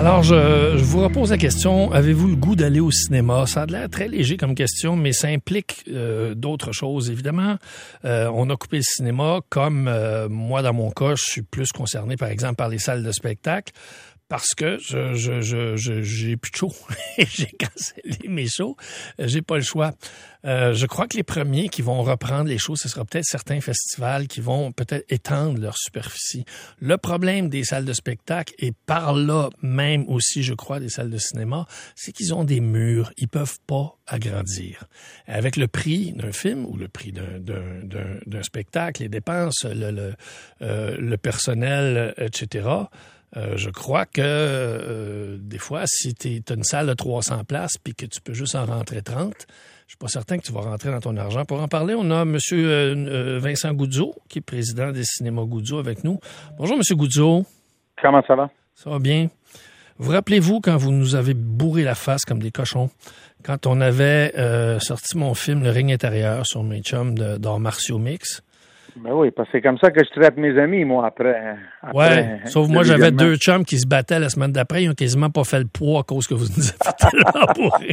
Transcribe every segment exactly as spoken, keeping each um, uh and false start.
Alors, je, je vous repose la question, avez-vous le goût d'aller au cinéma? Ça a l'air très léger comme question, mais ça implique euh, d'autres choses, évidemment. Euh, on a coupé le cinéma, comme euh, moi, dans mon cas, je suis plus concerné, par exemple, par les salles de spectacle, parce que je, je, je, je j'ai plus de show. J'ai cancellé mes shows. J'ai pas le choix. Euh, je crois que les premiers qui vont reprendre les shows, ce sera peut-être certains festivals qui vont peut-être étendre leur superficie. Le problème des salles de spectacle, et par là même aussi, je crois, des salles de cinéma, c'est qu'ils ont des murs. Ils peuvent pas agrandir. Avec le prix d'un film ou le prix d'un, d'un, d'un, d'un spectacle, les dépenses, le, le, euh, le personnel, et cetera, Euh, je crois que euh, des fois, si tu as une salle de trois cents places puis que tu peux juste en rentrer trente, je suis pas certain que tu vas rentrer dans ton argent. Pour en parler, on a M. Euh, Vincent Goudzo, qui est président des cinémas Goudzo avec nous. Bonjour, M. Goudzo. Comment ça va? Ça va bien. Vous rappelez-vous quand vous nous avez bourré la face comme des cochons, quand on avait euh, sorti mon film Le règne intérieur sur mes chums de, d'arts martiaux mix? Ben oui, parce que c'est comme ça que je traite mes amis, moi, après. après ouais, sauf moi, j'avais deux chums qui se battaient la semaine d'après. Ils ont quasiment pas fait le poids à cause que vous nous avez tellement bourré.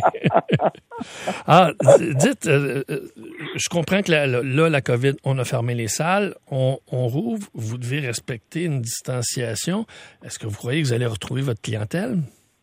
Ah, dites, euh, je comprends que là, là, la COVID, on a fermé les salles, on, on rouvre, vous devez respecter une distanciation. Est-ce que vous croyez que vous allez retrouver votre clientèle?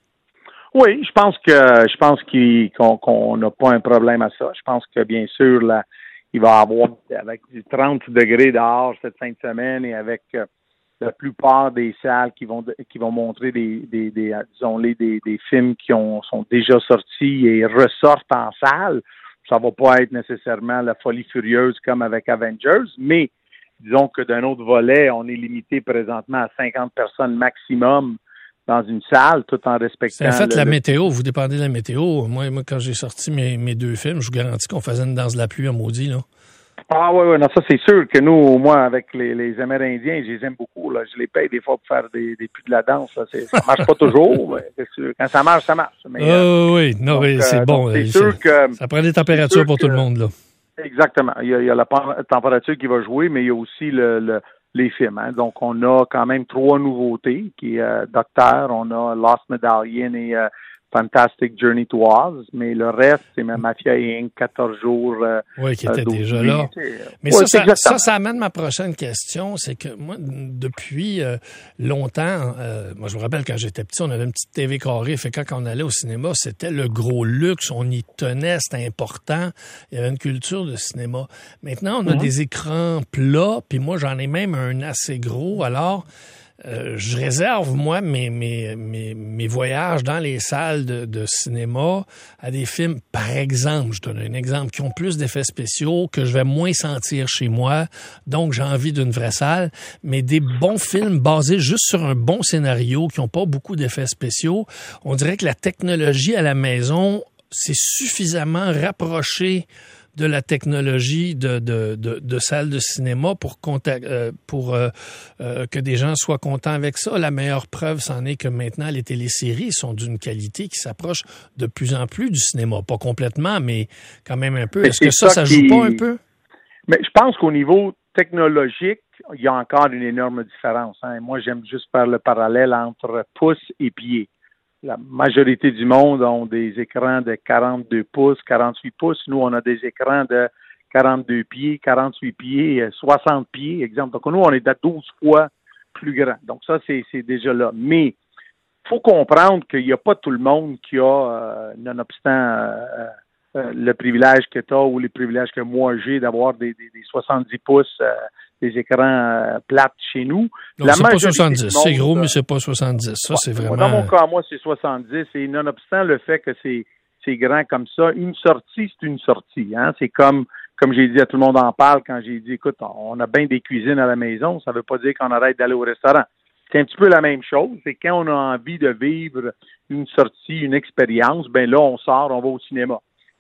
Oui, je pense que je pense qu'il, qu'on qu'on n'a pas un problème à ça. Je pense que, bien sûr, la il va y avoir, avec du trente degrés dehors cette fin de semaine et avec euh, la plupart des salles qui vont qui vont montrer des, des, des disons-les, des, des films qui ont sont déjà sortis et ressortent en salle, ça va pas être nécessairement la folie furieuse comme avec Avengers, mais disons que d'un autre volet, on est limité présentement à cinquante personnes maximum dans une salle, tout en respectant... En fait, le, la le... météo, vous dépendez de la météo. Moi, moi quand j'ai sorti mes, mes deux films, je vous garantis qu'on faisait une danse de la pluie à maudit, là. Ah oui, oui, non, ça c'est sûr que nous, moi, avec les, les Amérindiens, je les aime beaucoup, là. Je les paye des fois pour faire des, des puits de la danse, là. C'est, ça marche pas toujours, mais c'est sûr. Quand ça marche, ça marche. Mais, oh, euh, oui, non, donc, oui, c'est euh, bon. C'est sûr que... Ça prend des températures pour que, tout le monde, là. Exactement. Il y a, il y a la température qui va jouer, mais il y a aussi le... le les films. Hein. Donc, on a quand même trois nouveautés, qui est euh, Docteur, on a Lost Medallion et euh, Fantastic Journey to Oz, mais le reste, c'est ma Mafia Incorporée, quatorze jours. Euh, oui, qui était euh, déjà nuits. Là. Mais ouais, ça, ça, ça, ça amène ma prochaine question, c'est que moi, depuis euh, longtemps, euh, moi je me rappelle quand j'étais petit, on avait une petite T V carrée, fait quand on allait au cinéma, c'était le gros luxe, on y tenait, c'était important, il y avait une culture de cinéma. Maintenant, on a mm-hmm. des écrans plats, puis moi j'en ai même un assez gros, alors... Euh, je réserve, moi, mes, mes, mes, mes voyages dans les salles de, de cinéma à des films, par exemple, je donne un exemple, qui ont plus d'effets spéciaux, que je vais moins sentir chez moi, donc j'ai envie d'une vraie salle, mais des bons films basés juste sur un bon scénario, qui n'ont pas beaucoup d'effets spéciaux. On dirait que la technologie à la maison s'est suffisamment rapprochée de la technologie de, de, de, de salles de cinéma pour, contact, euh, pour euh, euh, que des gens soient contents avec ça. La meilleure preuve, c'en est que maintenant, les téléséries sont d'une qualité qui s'approche de plus en plus du cinéma. Pas complètement, mais quand même un peu. Est-ce que ça, ça, ça joue qui... pas un peu? Mais je pense qu'au niveau technologique, il y a encore une énorme différence. Hein. Moi, j'aime juste faire le parallèle entre pouce et pied. La majorité du monde ont des écrans de quarante-deux pouces, quarante-huit pouces. Nous, on a des écrans de quarante-deux pieds, quarante-huit pieds, soixante pieds, exemple. Donc, nous, on est à douze fois plus grand. Donc, ça, c'est, c'est déjà là. Mais il faut comprendre qu'il n'y a pas tout le monde qui a, euh, nonobstant euh, euh, le privilège que tu as ou les privilèges que moi j'ai d'avoir des, des, des soixante-dix pouces, euh, des écrans euh, plates chez nous. Donc, la c'est pas soixante-dix. Monde, c'est gros, mais c'est pas soixante-dix. Ça, ouais, c'est vraiment... Dans mon cas, moi, c'est soixante-dix. Et nonobstant le fait que c'est, c'est grand comme ça, une sortie, c'est une sortie. Hein? C'est comme, comme j'ai dit à tout le monde en parle quand j'ai dit, écoute, on a bien des cuisines à la maison. Ça veut pas dire qu'on arrête d'aller au restaurant. C'est un petit peu la même chose. C'est quand on a envie de vivre une sortie, une expérience, ben là, on sort, on va au cinéma.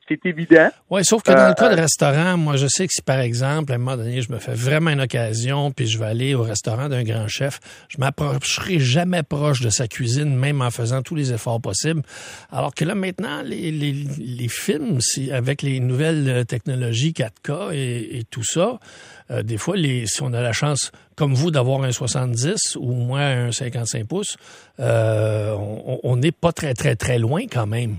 c'est évident. Oui, sauf que dans euh, le cas de restaurant, moi, je sais que si, par exemple, à un moment donné, je me fais vraiment une occasion, puis je vais aller au restaurant d'un grand chef, je m'approcherai jamais proche de sa cuisine, même en faisant tous les efforts possibles. Alors que là, maintenant, les, les, les films, si, avec les nouvelles technologies quatre K et, et tout ça, euh, des fois, les, si on a la chance, comme vous, d'avoir un soixante-dix ou au moins un cinquante-cinq pouces, euh, on n'est pas très, très, très loin quand même.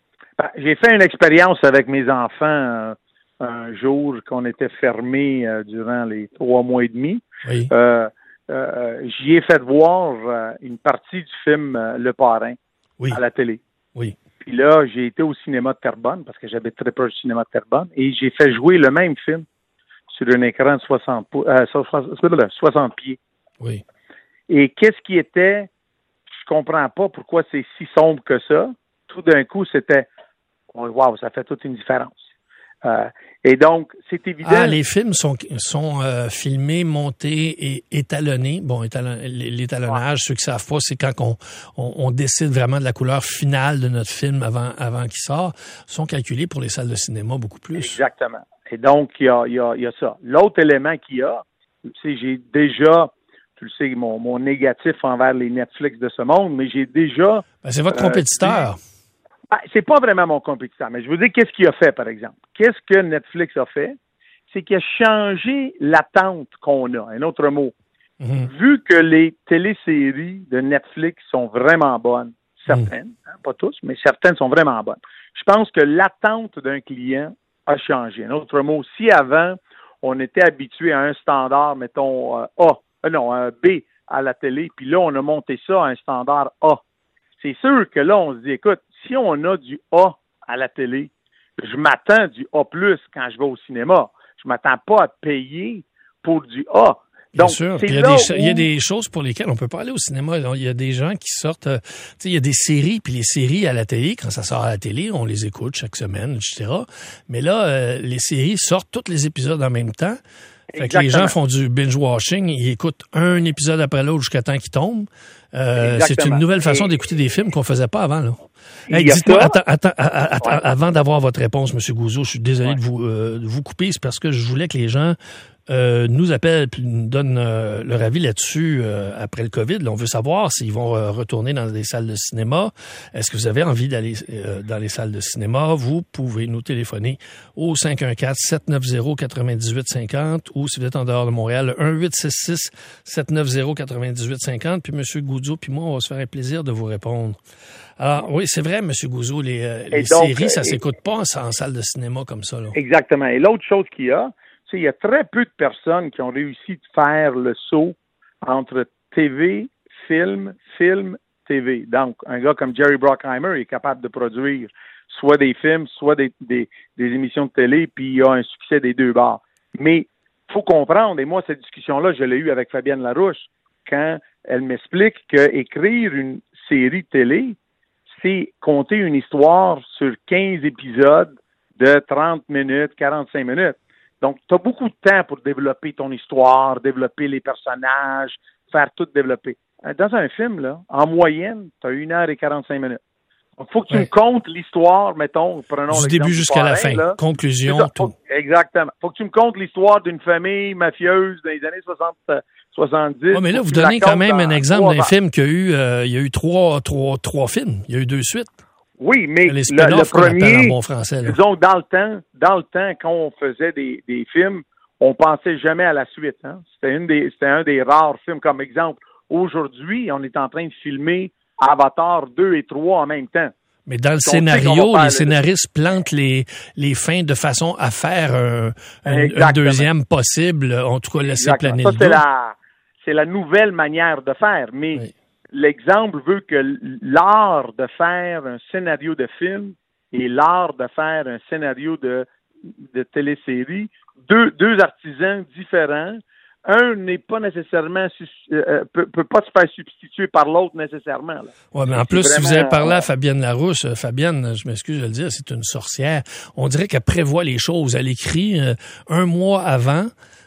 J'ai fait une expérience avec mes enfants euh, un jour qu'on était fermés euh, durant les trois mois et demi. Oui. Euh, euh, j'y ai fait voir euh, une partie du film euh, Le Parrain oui. à la télé. Oui. Puis là, j'ai été au cinéma de Terrebonne parce que j'habite très proche du cinéma de Terrebonne et j'ai fait jouer le même film sur un écran de soixante, euh, soixante pieds. Oui. Et qu'est-ce qui était, je comprends pas pourquoi c'est si sombre que ça. Tout d'un coup, c'était wow, ça fait toute une différence. Euh, et donc, c'est évident. Ah, les films sont, sont euh, filmés, montés et étalonnés. Bon, étalon, l'étalonnage, ouais. Ceux qui savent pas, c'est quand on, on, on décide vraiment de la couleur finale de notre film avant, avant qu'il sorte, sont calculés pour les salles de cinéma beaucoup plus. Exactement. Et donc, il y a, il y a, il y a ça. L'autre élément qu'il y a, tu sais, j'ai déjà, tu le sais, mon, mon négatif envers les Netflix de ce monde, mais j'ai déjà... Ben, c'est votre compétiteur. Euh, Ah, c'est pas vraiment mon compétiteur, mais je veux dire, qu'est-ce qu'il a fait, par exemple? Qu'est-ce que Netflix a fait? C'est qu'il a changé l'attente qu'on a. Un autre mot. Mm-hmm. Vu que les téléséries de Netflix sont vraiment bonnes, certaines, mm. hein, pas tous, mais certaines sont vraiment bonnes, je pense que l'attente d'un client a changé. Un autre mot, si avant, on était habitué à un standard, mettons, euh, A, euh, non, un B à la télé, puis là, on a monté ça à un standard A. C'est sûr que là, on se dit, écoute, si on a du A à la télé, je m'attends du A plus quand je vais au cinéma. Je m'attends pas à payer pour du A. Bien Donc, sûr. C'est il, y a là des, où... il y a des choses pour lesquelles on peut pas aller au cinéma. Il y a des gens qui sortent... Euh, tu sais, il y a des séries, puis les séries à la télé, quand ça sort à la télé, on les écoute chaque semaine, et cetera. Mais là, euh, les séries sortent tous les épisodes en même temps. Fait que les gens font du binge-watching, ils écoutent un épisode après l'autre jusqu'à temps qu'ils tombent. Euh, c'est une nouvelle façon Et... d'écouter des films qu'on faisait pas avant, là. Hey, dites-moi, attends, attends, attends, ouais. Avant d'avoir votre réponse, M. Gouzeau, je suis désolé ouais. de, vous, euh, de vous couper, c'est parce que je voulais que les gens euh, nous appellent et nous donnent euh, leur avis là-dessus euh, après le COVID. Là, on veut savoir s'ils vont euh, retourner dans des salles de cinéma. Est-ce que vous avez envie d'aller euh, dans les salles de cinéma? Vous pouvez nous téléphoner au cinq un quatre, sept neuf zéro, neuf huit cinq zéro ou si vous êtes en dehors de Montréal, le un huit six six, sept neuf zéro, neuf huit cinq zéro. Puis M. Gouzeau puis moi, on va se faire un plaisir de vous répondre. Alors, oui, c'est vrai, M. Gouzeau, les, euh, les donc, séries, ça ne s'écoute pas en, en salle de cinéma comme ça. Là. Exactement. Et l'autre chose qu'il y a, c'est qu'il y a très peu de personnes qui ont réussi de faire le saut entre T V, film, film, T V. Donc, un gars comme Jerry Bruckheimer est capable de produire soit des films, soit des, des, des émissions de télé, puis il a un succès des deux bords. Mais il faut comprendre, et moi, cette discussion-là, je l'ai eue avec Fabienne Larouche, quand elle m'explique qu'écrire une série de télé, c'est compter une histoire sur quinze épisodes de trente minutes, quarante-cinq minutes. Donc, tu as beaucoup de temps pour développer ton histoire, développer les personnages, faire tout développer. Dans un film, là, en moyenne, tu as une heure et quarante-cinq minutes. Donc, il faut que tu ouais. me comptes l'histoire, mettons, prenons du début jusqu'à la fin, là. Conclusion, ça, tout. Faut, exactement. Il faut que tu me comptes l'histoire d'une famille mafieuse dans les années soixante, soixante-dix. Oh, mais là, vous donnez quand même un exemple d'un film qui a eu, euh, il y a eu trois, trois, trois films. Il y a eu deux suites. Oui, mais le, le premier, en bon français, là. disons, dans le temps, dans le temps, quand on faisait des, des films, on pensait jamais à la suite. Hein? C'était, une des, c'était un des rares films. Comme exemple, aujourd'hui, on est en train de filmer Avatar deux et trois en même temps. Mais dans le Donc, scénario, les scénaristes le... plantent les, les fins de façon à faire un, un, un deuxième possible, en tout cas laisser planer Ça, le c'est doute. La, c'est la nouvelle manière de faire, mais oui. L'exemple veut que l'art de faire un scénario de film et l'art de faire un scénario de, de télésérie, deux, deux artisans différents. Un n'est pas nécessairement euh, peut, peut pas se faire substituer par l'autre nécessairement. Oui, mais en plus, vraiment, si vous avez parlé à Fabienne Larouche, euh, Fabienne, je m'excuse de le dire, c'est une sorcière. On dirait qu'elle prévoit les choses. Elle écrit euh, un mois avant.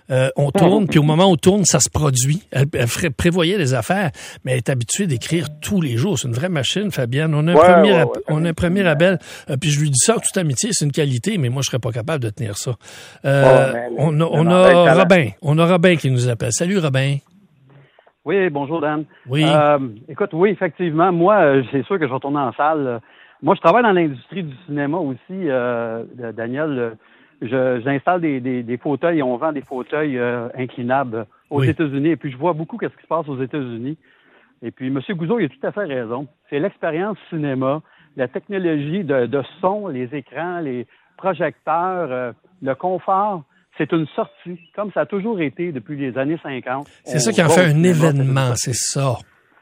Euh, on tourne, puis au moment où on tourne, ça se produit. Elle, elle ferait, prévoyait des affaires, mais elle est habituée d'écrire tous les jours. C'est une vraie machine, Fabienne. On a un ouais, premier, ouais, ouais, on a un premier appel, euh, puis je lui dis ça en toute amitié, c'est une qualité, mais moi, je serais pas capable de tenir ça. Euh, ouais, on a, on a Robin. On a Robin qui nous appelle. Salut, Robin. Oui, bonjour, Dan. Oui. Euh, écoute, oui, effectivement, moi, c'est sûr que je vais retourner en salle. Moi, je travaille dans l'industrie du cinéma aussi, euh, Daniel. Je, j'installe des, des, des fauteuils et on vend des fauteuils euh, inclinables aux oui. États-Unis. Et puis, je vois beaucoup qu'est-ce qui se passe aux États-Unis. Et puis, M. Gouzeau, il a tout à fait raison. C'est l'expérience cinéma, la technologie de, de son, les écrans, les projecteurs, euh, le confort. C'est une sortie, comme ça a toujours été depuis les années cinquante. C'est ça qui en fait un événement, c'est ça.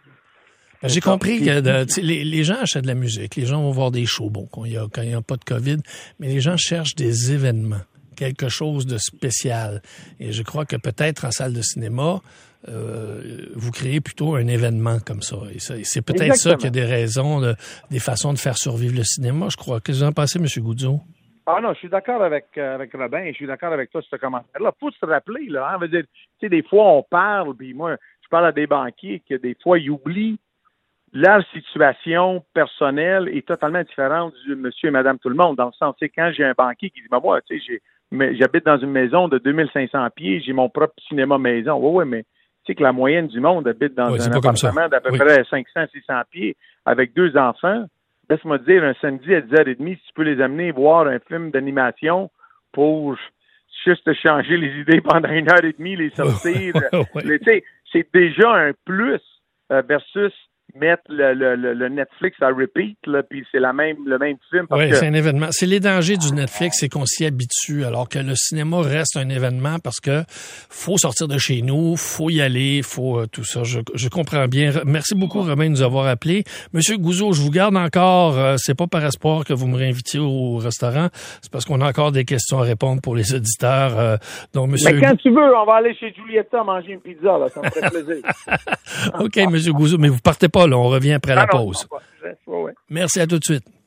Ben, j'ai compris que de, les, les gens achètent de la musique, les gens vont voir des shows, bon, quand il n'y a, quand il y a pas de COVID, mais les gens cherchent des événements, quelque chose de spécial. Et je crois que peut-être en salle de cinéma, euh, vous créez plutôt un événement comme ça. Et, ça, et c'est peut-être Exactement. Ça qu'il y a des raisons, de, des façons de faire survivre le cinéma, je crois. Qu'est-ce que vous en pensez, M. Gouzeau? Ah non, je suis d'accord avec, euh, avec Robin, je suis d'accord avec toi sur ce commentaire-là. Il faut se rappeler, là, hein, veut dire, tu sais, des fois on parle, puis moi, je parle à des banquiers que des fois ils oublient leur situation personnelle est totalement différente du monsieur et madame tout le monde, dans le sens, tu sais, quand j'ai un banquier qui dit, ben moi, tu sais, j'ai, mais, j'habite dans une maison de deux mille cinq cents pieds, j'ai mon propre cinéma maison. Oui, oui, mais tu sais que la moyenne du monde habite dans oui, un appartement d'à peu oui. près cinq cents à six cents pieds avec deux enfants. Laisse-moi te dire, un samedi à dix heures trente, si tu peux les amener voir un film d'animation pour juste te changer les idées pendant une heure et demie, les sortir, oui. tu sais, c'est déjà un plus euh, versus mettre le, le, le Netflix à repeat, là, puis c'est la même, le même film. Oui, que... c'est un événement. C'est les dangers du Netflix, c'est qu'on s'y habitue, alors que le cinéma reste un événement parce que faut sortir de chez nous, faut y aller, faut euh, tout ça. Je, je comprends bien. Merci beaucoup, Robin, de nous avoir appelés. Monsieur Gouzeau, je vous garde encore. Euh, c'est pas par espoir que vous me réinvitiez au restaurant. C'est parce qu'on a encore des questions à répondre pour les auditeurs. Euh, donc, monsieur... Mais quand tu veux, on va aller chez Giulietta manger une pizza, là. Ça me ferait plaisir. OK, monsieur Gouzeau, mais vous partez pas, là. On revient après ah la non, pause. non, pas. Ouais, ouais. Merci, à tout de suite.